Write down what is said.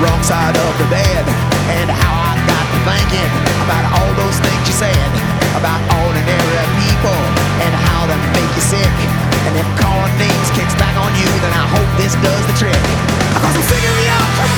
wrong side of the bed. And how I got to thinking about all those things you said about ordinary people and how they make you sick. And if calling names kicks back on you, then I hope this does the trick.